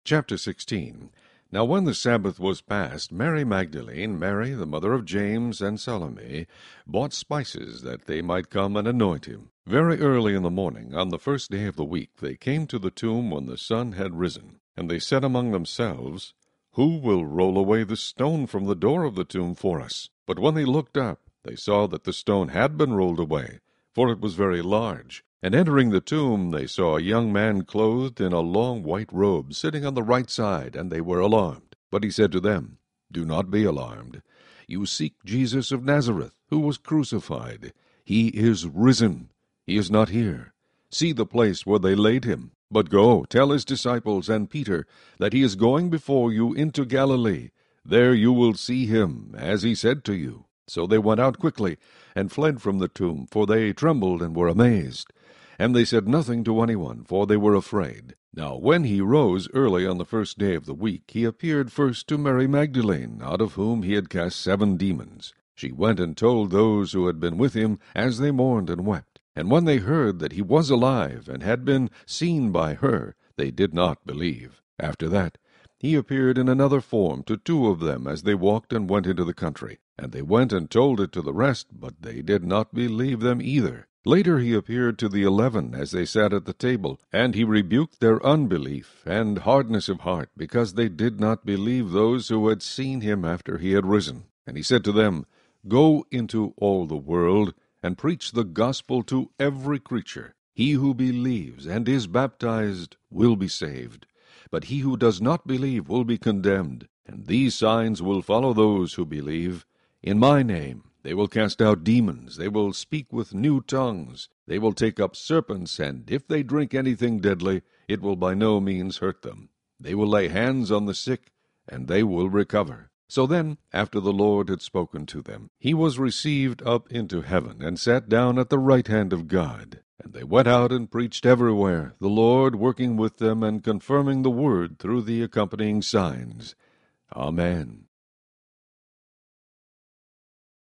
Chapter 16. Now when the Sabbath was past, Mary Magdalene, Mary the mother of James, and Salome, bought spices that they might come and anoint him. Very early in the morning, on the first day of the week, they came to the tomb when the sun had risen. And they said among themselves, Who will roll away the stone from the door of the tomb for us? But when they looked up, they saw that the stone had been rolled away, for it was very large. And entering the tomb, they saw a young man clothed in a long white robe, sitting on the right side, and they were alarmed. But he said to them, Do not be alarmed. You seek Jesus of Nazareth, who was crucified. He is risen. He is not here. See the place where they laid him. But go, tell his disciples and Peter that he is going before you into Galilee. There you will see him, as he said to you. So they went out quickly, and fled from the tomb, for they trembled and were amazed. And they said nothing to anyone, for they were afraid. Now when he rose early on the first day of the week, he appeared first to Mary Magdalene, out of whom he had cast 7 demons. She went and told those who had been with him, as they mourned and wept. And when they heard that he was alive, and had been seen by her, they did not believe. After that, he appeared in another form to 2 of them as they walked and went into the country. And they went and told it to the rest, but they did not believe them either. Later he appeared to the 11 as they sat at the table, and he rebuked their unbelief and hardness of heart, because they did not believe those who had seen him after he had risen. And he said to them, Go into all the world, and preach the gospel to every creature. He who believes and is baptized will be saved, but he who does not believe will be condemned. And these signs will follow those who believe. In my name they will cast out demons, they will speak with new tongues, they will take up serpents, and if they drink anything deadly, it will by no means hurt them. They will lay hands on the sick, and they will recover. So then, after the Lord had spoken to them, he was received up into heaven, and sat down at the right hand of God. And they went out and preached everywhere, the Lord working with them and confirming the word through the accompanying signs. Amen.